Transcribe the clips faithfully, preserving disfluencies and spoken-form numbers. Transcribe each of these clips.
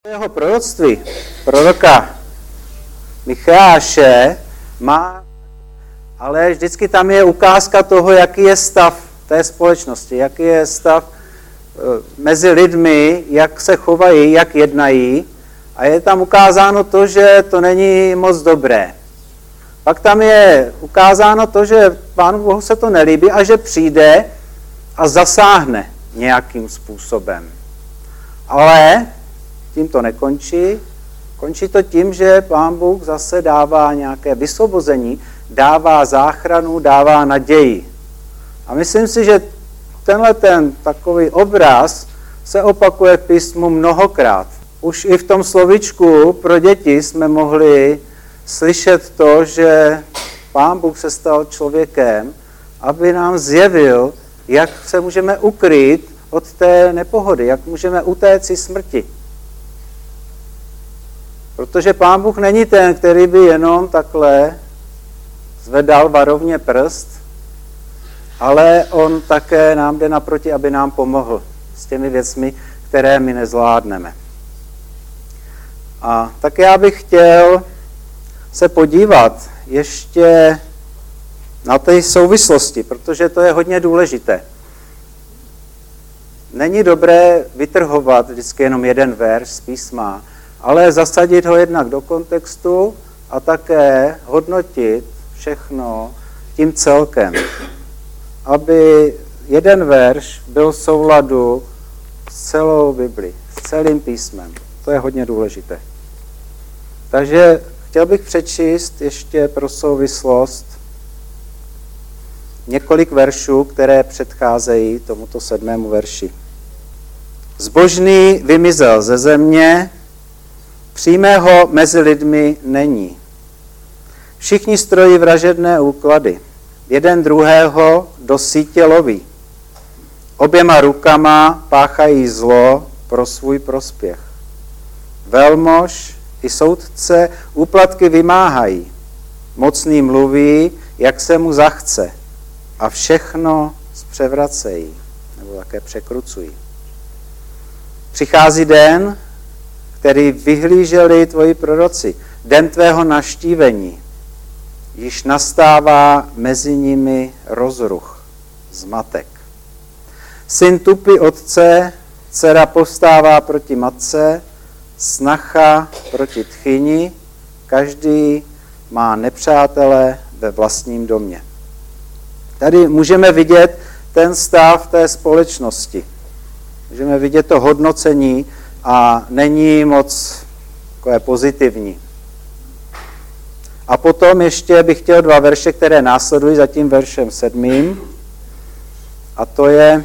Jeho proroctví, proroka Micháše, má, ale vždycky tam je ukázka toho, jaký je stav té společnosti, jaký je stav mezi lidmi, jak se chovají, jak jednají. A je tam ukázáno to, že to není moc dobré. Pak tam je ukázáno to, že Pánu Bohu se to nelíbí a že přijde a zasáhne nějakým způsobem. Ale tím to nekončí. Končí to tím, že Pán Bůh zase dává nějaké vysvobození, dává záchranu, dává naději. A myslím si, že tenhle ten takový obraz se opakuje v písmu mnohokrát. Už i v tom slovíčku pro děti jsme mohli slyšet to, že Pán Bůh se stal člověkem, aby nám zjevil, jak se můžeme ukrýt od té nepohody, jak můžeme utéct si smrti. Protože Pán Bůh není ten, který by jenom takhle zvedal varovně prst, ale on také nám jde naproti, aby nám pomohl s těmi věcmi, které my nezvládneme. A tak já bych chtěl se podívat ještě na té souvislosti, protože to je hodně důležité. Není dobré vytrhovat vždycky jenom jeden verš z písma, ale zasadit ho jednak do kontextu a také hodnotit všechno tím celkem, aby jeden verš byl v souladu s celou Biblí, s celým písmem. To je hodně důležité. Takže chtěl bych přečíst ještě pro souvislost několik veršů, které předcházejí tomuto sedmému verši. Zbožný vymizel ze země, přímého mezi lidmi není. Všichni strojí vražedné úklady, jeden druhého do sítě loví. Oběma rukama páchají zlo pro svůj prospěch. Velmož i soudce úplatky vymáhají. Mocný mluví, jak se mu zachce, a všechno zpřevracejí, nebo také překrucují. Přichází den, který vyhlíželi tvoji proroci, den tvého navštívení. Již nastává mezi nimi rozruch, zmatek. Syn tupí otce, dcera povstává proti matce, snacha proti tchyni, každý má nepřátele ve vlastním domě. Tady můžeme vidět ten stav té společnosti. Můžeme vidět to hodnocení a není moc takové pozitivní. A potom ještě bych chtěl dva verše, které následují za tím veršem sedmým. A to je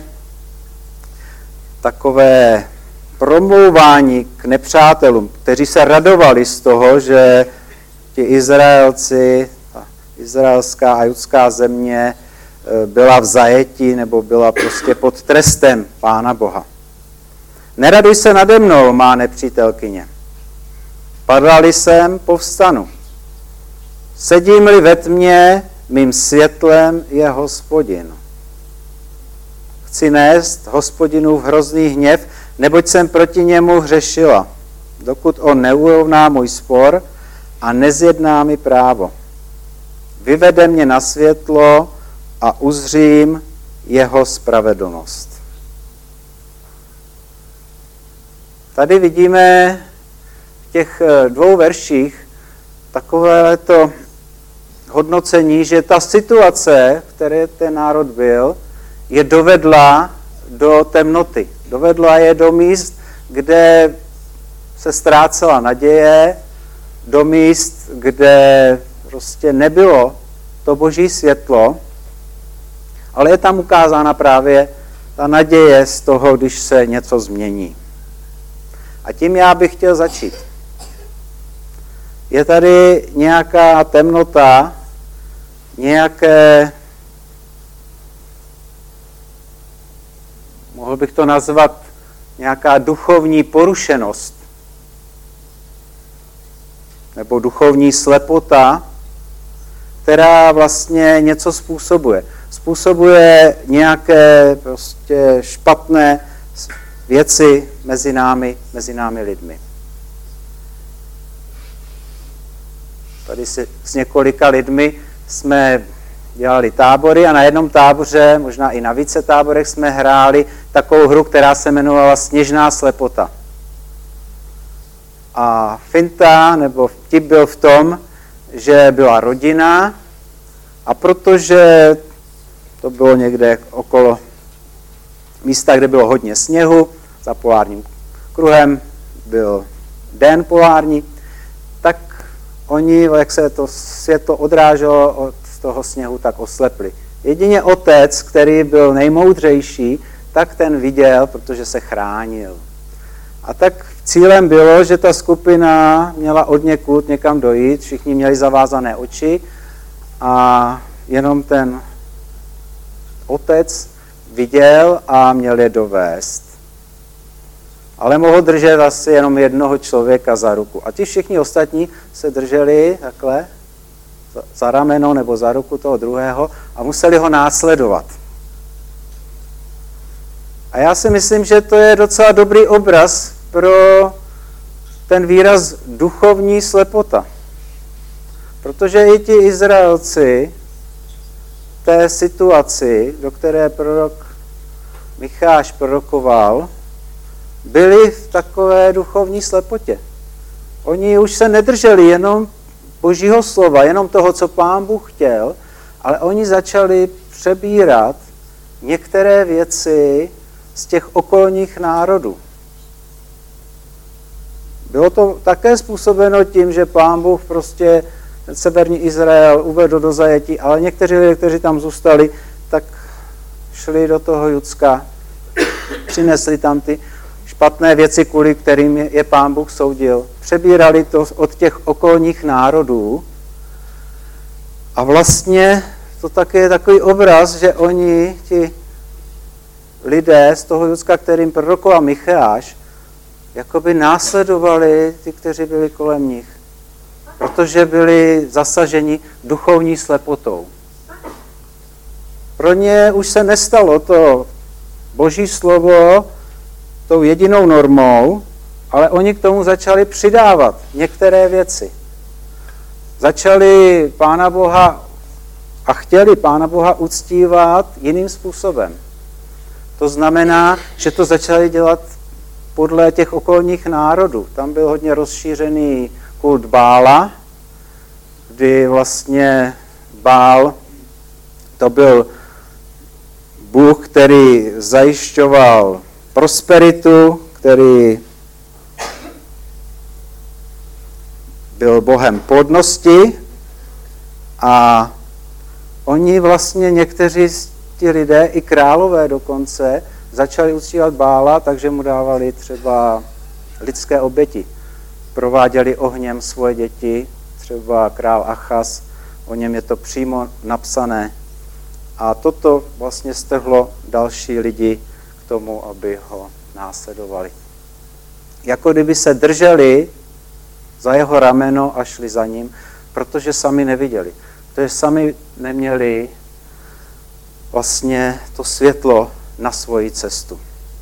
takové promlouvání k nepřátelům, kteří se radovali z toho, že ti Izraelci, ta izraelská a judská země byla v zajetí nebo byla prostě pod trestem Pána Boha. Neraduj se nade mnou, má nepřítelkyně. Padla-li jsem, povstanu. Sedím-li ve tmě, mým světlem je Hospodin. Chci nést Hospodinův hrozný hněv, neboť jsem proti němu hřešila, dokud on neurovná můj spor a nezjedná mi právo. Vyvede mě na světlo a uzřím jeho spravedlnost. Tady vidíme v těch dvou verších takové to hodnocení, že ta situace, v které ten národ byl, je dovedla do temnoty. Dovedla je do míst, kde se ztrácela naděje, do míst, kde prostě nebylo to boží světlo, ale je tam ukázána právě ta naděje z toho, když se něco změní. A tím já bych chtěl začít. Je tady nějaká temnota, nějaké, mohl bych to nazvat, nějaká duchovní porušenost, nebo duchovní slepota, která vlastně něco způsobuje. Způsobuje nějaké prostě špatné věci mezi námi, mezi námi lidmi. tady si s několika lidmi jsme dělali tábory a na jednom táboře, možná i na více táborech, jsme hráli takovou hru, která se jmenovala Sněžná slepota. A finta, nebo vtip byl v tom, že byla rodina a protože to bylo někde okolo místa, kde bylo hodně sněhu, za polárním kruhem byl den polární, tak oni, jak se to světlo odráželo od toho sněhu, tak oslepli. Jedině otec, který byl nejmoudřejší, tak ten viděl, protože se chránil. A tak cílem bylo, že ta skupina měla odněkud někam dojít, všichni měli zavázané oči a jenom ten otec viděl a měl je dovést. Ale mohl držet asi jenom jednoho člověka za ruku. A ti všichni ostatní se drželi takhle za rameno nebo za ruku toho druhého a museli ho následovat. A já si myslím, že to je docela dobrý obraz pro ten výraz duchovní slepota. Protože i ti Izraelci té situaci, do které prorok Micháš prorokoval, byli v takové duchovní slepotě. Oni už se nedrželi jenom Božího slova, jenom toho, co Pán Bůh chtěl, ale oni začali přebírat některé věci z těch okolních národů. Bylo to také způsobeno tím, že Pán Bůh prostě severní Izrael uvedl do zajetí, ale někteří lidé, kteří tam zůstali, tak šli do toho Judska, přinesli tam ty špatné věci, kvůli kterým je Pán Bůh soudil. Přebírali to od těch okolních národů a vlastně to také je takový obraz, že oni, ti lidé z toho Judska, kterým prorokoval Micháš, jakoby následovali ty, kteří byli kolem nich, protože byli zasaženi duchovní slepotou. Pro ně už se nestalo to Boží slovo tou jedinou normou, ale oni k tomu začali přidávat některé věci. Začali Pána Boha a chtěli Pána Boha uctívat jiným způsobem. To znamená, že to začali dělat podle těch okolních národů. Tam byl hodně rozšířený kult Bála, kdy vlastně Bál to byl Bůh, který zajišťoval prosperitu, který byl bohem plodnosti a oni vlastně někteří ti lidé, i králové dokonce, začali uctívat Bála, takže mu dávali třeba lidské oběti. Prováděli ohněm svoje děti, třeba král Achaz, o něm je to přímo napsané. A toto vlastně strhlo další lidi k tomu, aby ho následovali. Jako kdyby se drželi za jeho rameno a šli za ním, protože sami neviděli. Protože sami neměli vlastně to světlo na svoji cestu.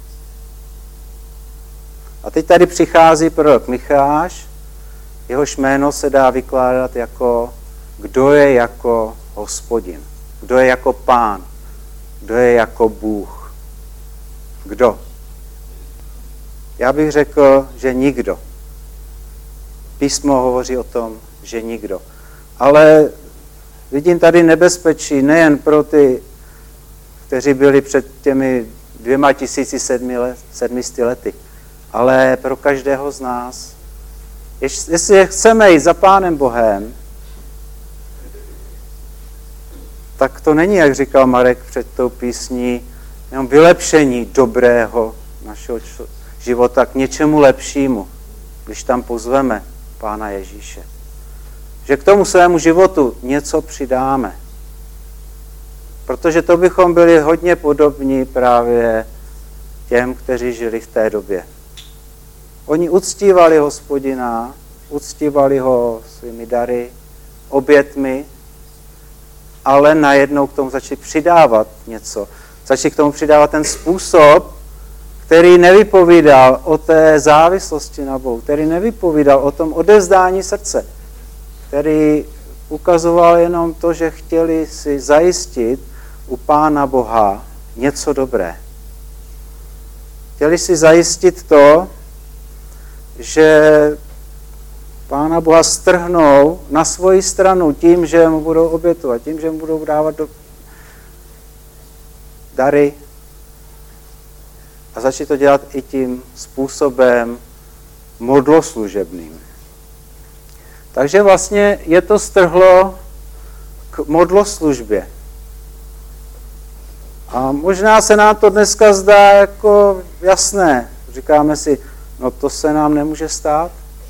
A teď tady přichází prorok Micháš, jehož jméno se dá vykládat jako kdo je jako Hospodin, kdo je jako Pán, kdo je jako Bůh. Kdo? Já bych řekl, že nikdo. Písmo hovoří o tom, že nikdo. Ale vidím tady nebezpečí nejen pro ty, kteří byli před těmi dvěma tisíci sedmisty lety, ale pro každého z nás. Jestli chceme jít za Pánem Bohem, tak to není, jak říkal Marek před tou písní, jenom vylepšení dobrého našeho života k něčemu lepšímu, když tam pozveme Pána Ježíše. Že k tomu svému životu něco přidáme. Protože to bychom byli hodně podobní právě těm, kteří žili v té době. Oni uctívali Hospodina, uctívali ho svými dary, obětmi, ale najednou k tomu začali přidávat něco. Začali k tomu přidávat ten způsob, který nevypovídal o té závislosti na Bohu, který nevypovídal o tom odevzdání srdce, který ukazoval jenom to, že chtěli si zajistit u Pána Boha něco dobré. Chtěli si zajistit to, že Pána Boha strhnou na svoji stranu tím, že mu budou obětovat, tím, že mu budou dávat do dary a začít to dělat i tím způsobem modloslužebným. Takže vlastně je to strhlo k modloslužbě. A možná se nám to dneska zdá jako jasné. Říkáme si, no to se nám nemůže stát.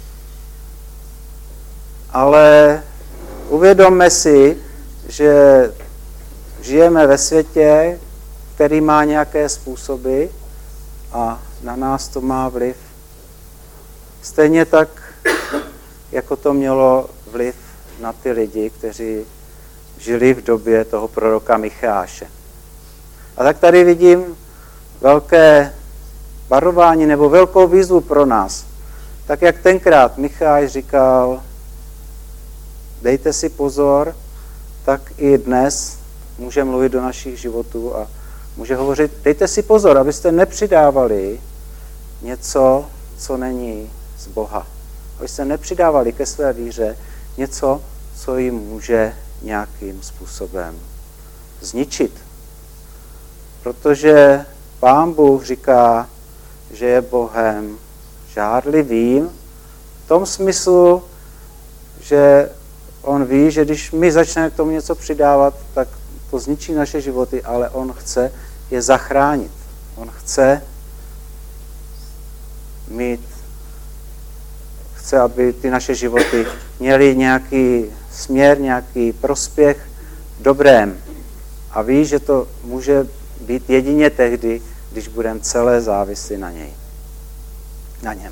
Ale uvědomme si, že žijeme ve světě, který má nějaké způsoby a na nás to má vliv. Stejně tak, jako to mělo vliv na ty lidi, kteří žili v době toho proroka Micháše. A tak tady vidím velké varování nebo velkou výzvu pro nás. Tak jak tenkrát Micháš říkal, dejte si pozor, tak i dnes může mluvit do našich životů a může hovořit, dejte si pozor, abyste nepřidávali něco, co není z Boha. Abyste nepřidávali ke své víře něco, co jim může nějakým způsobem zničit. Protože Pán Bůh říká, že je Bohem žárlivým v tom smyslu, že on ví, že když my začneme k tomu něco přidávat, tak to zničí naše životy, ale on chce je zachránit. On chce mít, chce, aby ty naše životy měly nějaký směr, nějaký prospěch v dobrém. A ví, že to může být jedině tehdy, když budeme celé závislí na něj. Na něm.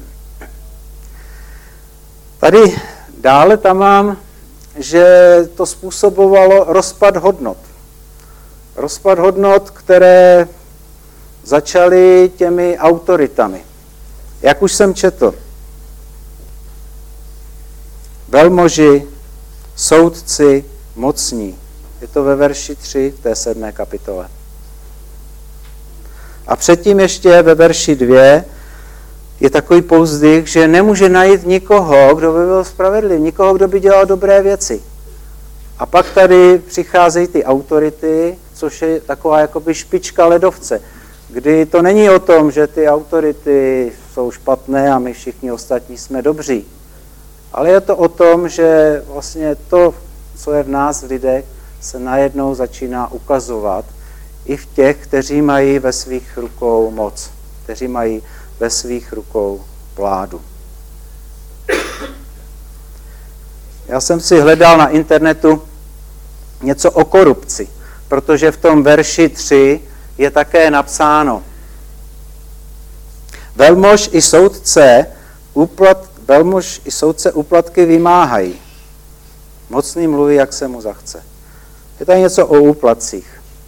Tady dále tam mám, že to způsobovalo rozpad hodnot. Rozpad hodnot, které začaly těmi autoritami. Jak už jsem četl, velmoži, soudci, mocní. Je to ve verši tři v té sedmé kapitole. A předtím ještě ve verši dvě je takový povzdych, že nemůže najít nikoho, kdo by byl spravedlivý, nikoho, kdo by dělal dobré věci. A pak tady přicházejí ty autority, což je taková jakoby špička ledovce, kdy to není o tom, že ty autority jsou špatné a my všichni ostatní jsme dobří. Ale je to o tom, že vlastně to, co je v nás v lidech, se najednou začíná ukazovat i v těch, kteří mají ve svých rukou moc, kteří mají ve svých rukou vládu. Já jsem si hledal na internetu něco o korupci, protože v tom verši tři je také napsáno: Velmož i soudce, úplat, velmož i soudce úplatky vymáhají. Mocný mluví, jak se mu zachce. Je tady něco o úplatcích.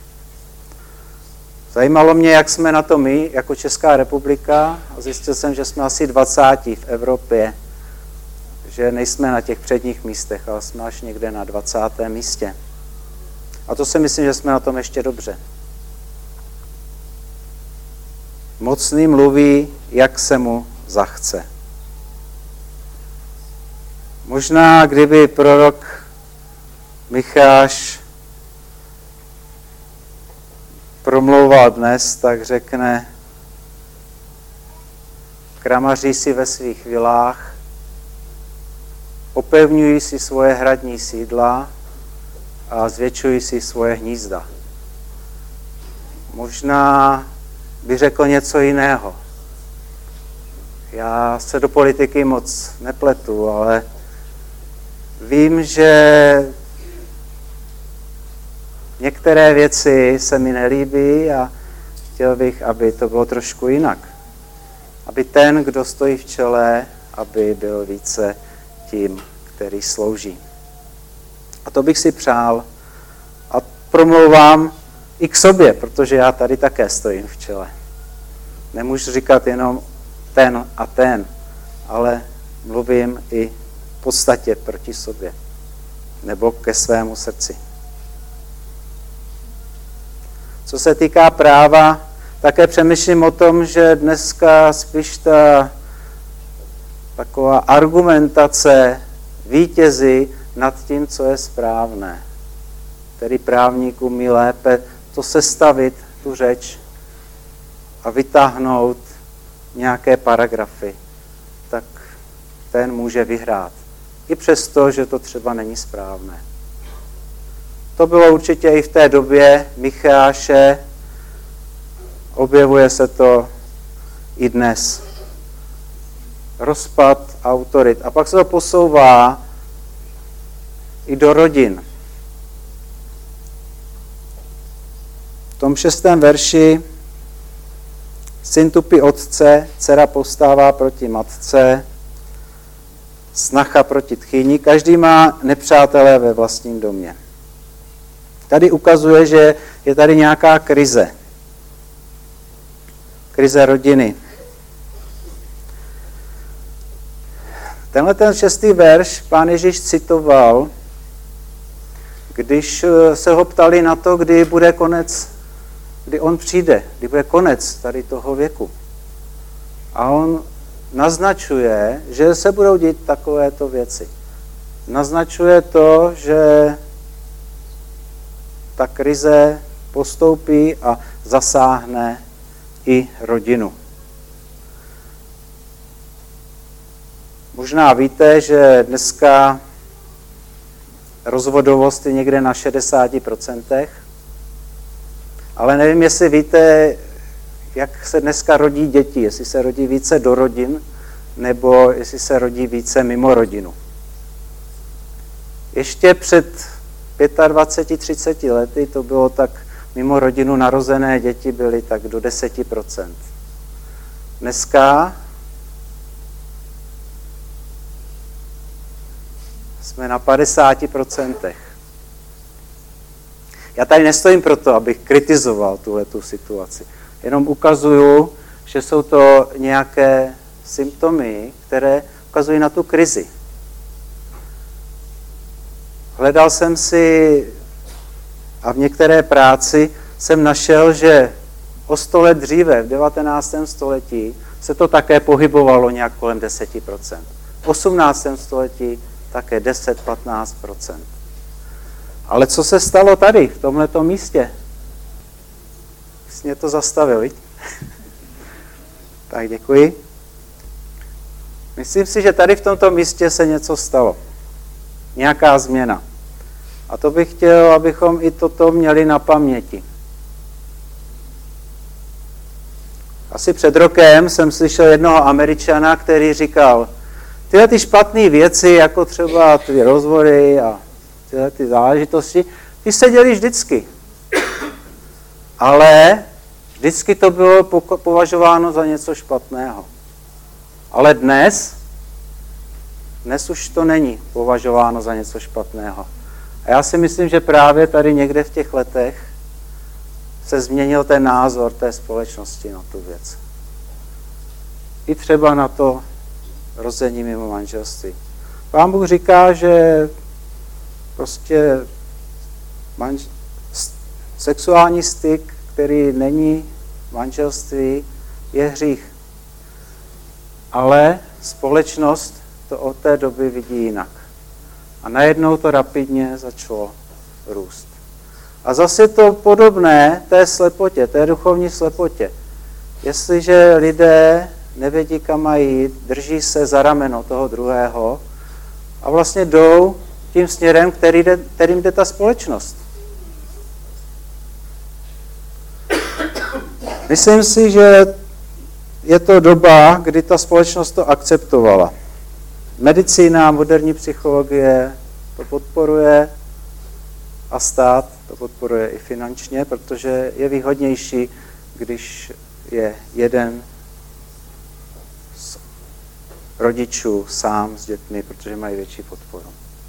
Zajímalo mě, jak jsme na to my, jako Česká republika, a zjistil jsem, že jsme asi dvacátí v Evropě, že nejsme na těch předních místech, ale jsme až někde na dvacátém místě. A to si myslím, že jsme na tom ještě dobře. Mocný mluví, jak se mu zachce. Možná, kdyby prorok Micháš promlouval dnes, tak řekne: kramaří si ve svých vilách, opevňují si svoje hradní sídla a zvětšují si svoje hnízda. Možná by řekl něco jiného. Já se do politiky moc nepletu, ale vím, že některé věci se mi nelíbí a chtěl bych, aby to bylo trošku jinak. Aby ten, kdo stojí v čele, aby byl více tím, který slouží. A to bych si přál. A promlouvám i k sobě, protože já tady také stojím v čele. Nemůžu říkat jenom ten a ten, ale mluvím i v podstatě proti sobě. nebo ke svému srdci. Co se týká práva, také přemýšlím o tom, že dneska spíš ta taková argumentace vítězí nad tím, co je správné. Tedy právník umí lépe to sestavit, tu řeč a vytáhnout nějaké paragrafy, tak ten může vyhrát. I přesto, že to třeba není správné. To bylo určitě i v té době Micháše, objevuje se to i dnes. Rozpad autorit. A pak se to posouvá i do rodin. V tom šestém verši syn tupí otce, dcera povstává proti matce, snacha proti tchýni, každý má nepřátelé ve vlastním domě. Tady ukazuje, že je tady nějaká krize. Krize rodiny. Tenhle ten šestý verš pán Ježíš citoval, když se ho ptali na to, kdy bude konec, kdy on přijde, kdy bude konec tady toho věku. A on naznačuje, že se budou dít takovéto věci. Naznačuje to, že ta krize postoupí a zasáhne i rodinu. Možná víte, že dneska rozvodovost je někde na šedesát procent, ale nevím, jestli víte, jak se dneska rodí děti, jestli se rodí více do rodin, nebo jestli se rodí více mimo rodinu. Ještě před dvaceti pěti třiceti lety to bylo tak, mimo rodinu narozené děti byly tak do deset procent. Dneska jsme na padesáti procentech. Já tady nestojím proto, abych kritizoval tuhletu situaci. Jenom ukazuju, že jsou to nějaké symptomy, které ukazují na tu krizi. Hledal jsem si a v některé práci jsem našel, že o sto let dříve, v devatenáctém století, se to také pohybovalo nějak kolem deset procent. V osmnáctém století také deset až patnáct procent. Ale co se stalo tady, v tomhleto místě? Jsi mě to zastavil, viď? Tak děkuji. Myslím si, že tady v tomto místě se něco stalo. Nějaká změna. A to bych chtěl, abychom i toto měli na paměti. Asi před rokem jsem slyšel jednoho Američana, který říkal, tyhle ty špatné věci, jako třeba ty rozvody a tyhle ty záležitosti, ty se děly vždycky. Ale vždycky to bylo považováno za něco špatného. Ale dnes, dnes už to není považováno za něco špatného. A já si myslím, že právě tady někde v těch letech se změnil ten názor té společnosti na tu věc. I třeba na to rození mimo manželství. Pán Bůh říká, že prostě manž... sexuální styk, který není manželství, je hřích. Ale společnost to od té doby vidí jinak. A najednou to rapidně začalo růst. A zase to podobné té slepotě, té duchovní slepotě. Jestliže lidé nevědí, kam mají jít, drží se za rameno toho druhého a vlastně jdou tím směrem, který jde, kterým jde ta společnost. Myslím si, že je to doba, kdy ta společnost to akceptovala. Medicína, moderní psychologie to podporuje a stát to podporuje i finančně, protože je výhodnější, když je jeden z rodičů sám s dětmi, protože mají větší podporu.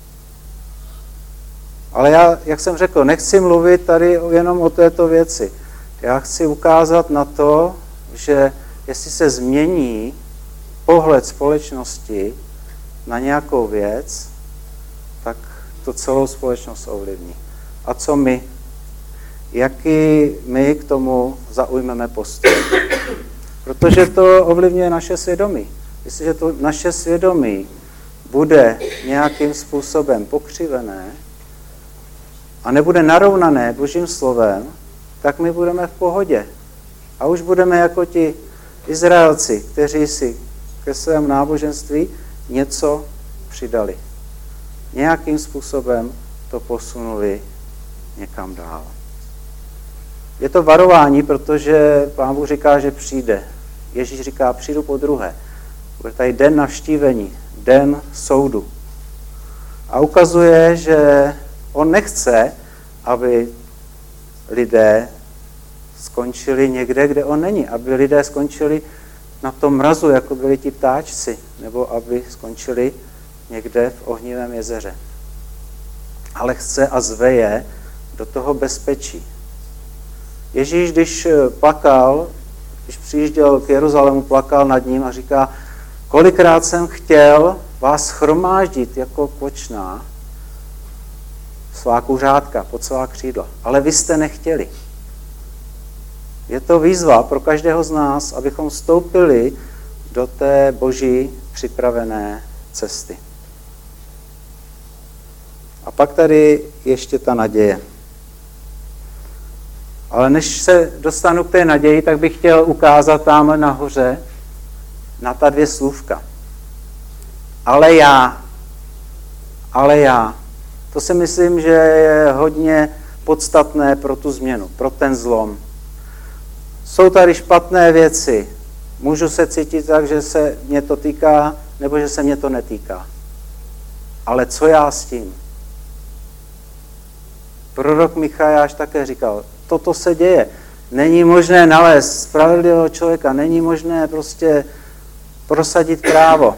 Ale já, jak jsem řekl, nechci mluvit tady jenom o této věci. Já chci ukázat na to, že jestli se změní pohled společnosti na nějakou věc, tak to celou společnost ovlivní. A co my? Jaký my k tomu zaujmeme postoj? Protože to ovlivňuje naše svědomí. Jestliže to naše svědomí bude nějakým způsobem pokřivené a nebude narovnané Božím slovem, tak my budeme v pohodě. A už budeme jako ti Izraelci, kteří si ke svému náboženství něco přidali. Nějakým způsobem to posunuli někam dál. Je to varování, protože Pán Bůh říká, že přijde. Ježíš říká, přijdu po druhé. Bude tady den navštívení, den soudu. A ukazuje, že on nechce, aby lidé skončili někde, kde on není. Aby lidé skončili na tom mrazu, jako byli ti ptáčci, nebo aby skončili někde v ohnivém jezeře. Ale chce a zve je do toho bezpečí. Ježíš, když plakal, když přijížděl k Jeruzalému, plakal nad ním a říká, kolikrát jsem chtěl vás shromáždit jako kočná svá kuřátka pod svá křídla, ale vy jste nechtěli. Je to výzva pro každého z nás, abychom vstoupili do té Boží připravené cesty. A pak tady ještě ta naděje. Ale než se dostanu k té naději, tak bych chtěl ukázat tamhle nahoře na ta dvě slůvka. Ale já. Ale já. To si myslím, že je hodně podstatné pro tu změnu, pro ten zlom. Jsou tady špatné věci. Můžu se cítit tak, že se mě to týká, nebo že se mě to netýká. Ale co já s tím? Prorok Michajáš také říkal, toto se děje. Není možné nalézt spravedlivého člověka, není možné prostě prosadit právo.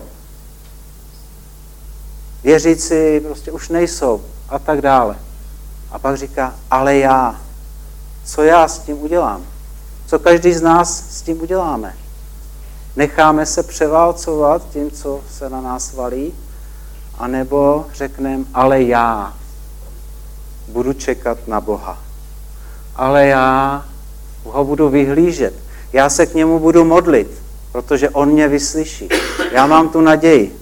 Věřící prostě už nejsou a tak dále. A pak říká, ale já, co já s tím udělám? Co každý z nás s tím uděláme? Necháme se převálcovat tím, co se na nás valí? A nebo řekneme, ale já budu čekat na Boha. Ale já ho budu vyhlížet. Já se k němu budu modlit, protože on mě vyslyší. Já mám tu naději.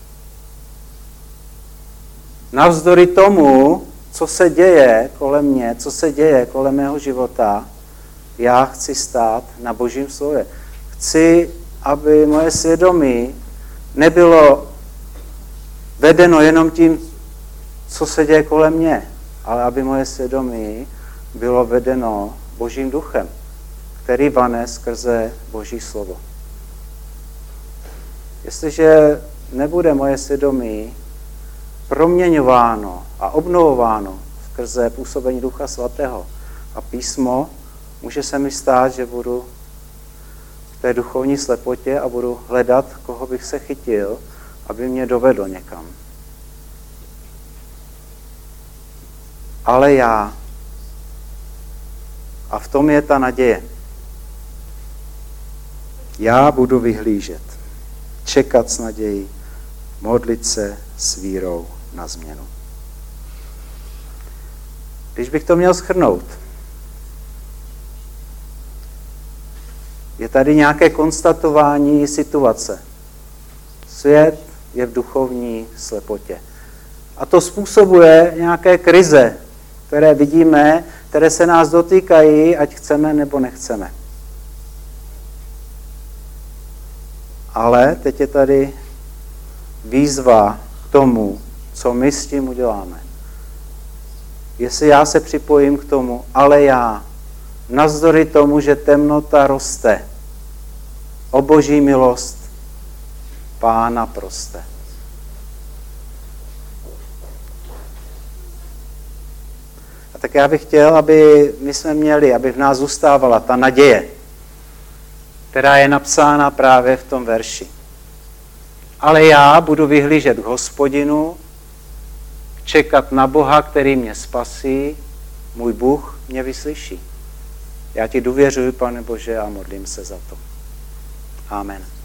Navzdory tomu, co se děje kolem mě, co se děje kolem mého života, já chci stát na Božím slově. Chci, aby moje svědomí nebylo vedeno jenom tím, co se děje kolem mě, ale aby moje svědomí bylo vedeno Božím duchem, který vane skrze Boží slovo. Jestliže nebude moje svědomí proměňováno a obnovováno skrze působení Ducha Svatého a písmo, může se mi stát, že budu v té duchovní slepotě a budu hledat, koho bych se chytil, aby mě dovedl někam. Ale já. A v tom je ta naděje. Já budu vyhlížet, čekat s nadějí, modlit se s vírou na změnu. Když bych to měl shrnout, je tady nějaké konstatování situace. Svět je v duchovní slepotě. A to způsobuje nějaké krize, které vidíme, které se nás dotýkají, ať chceme nebo nechceme. Ale teď je tady výzva k tomu, co my s tím uděláme. Jestli já se připojím k tomu, ale já, navzdory tomu, že temnota roste, o Boží milost Pána proste. A tak já bych chtěl, aby my jsme měli, aby v nás zůstávala ta naděje, která je napsána právě v tom verši. Ale já budu vyhlížet k Hospodinu, čekat na Boha, který mě spasí, můj Bůh mě vyslyší. Já ti důvěřuji, Pane Bože, a modlím se za to. Amen.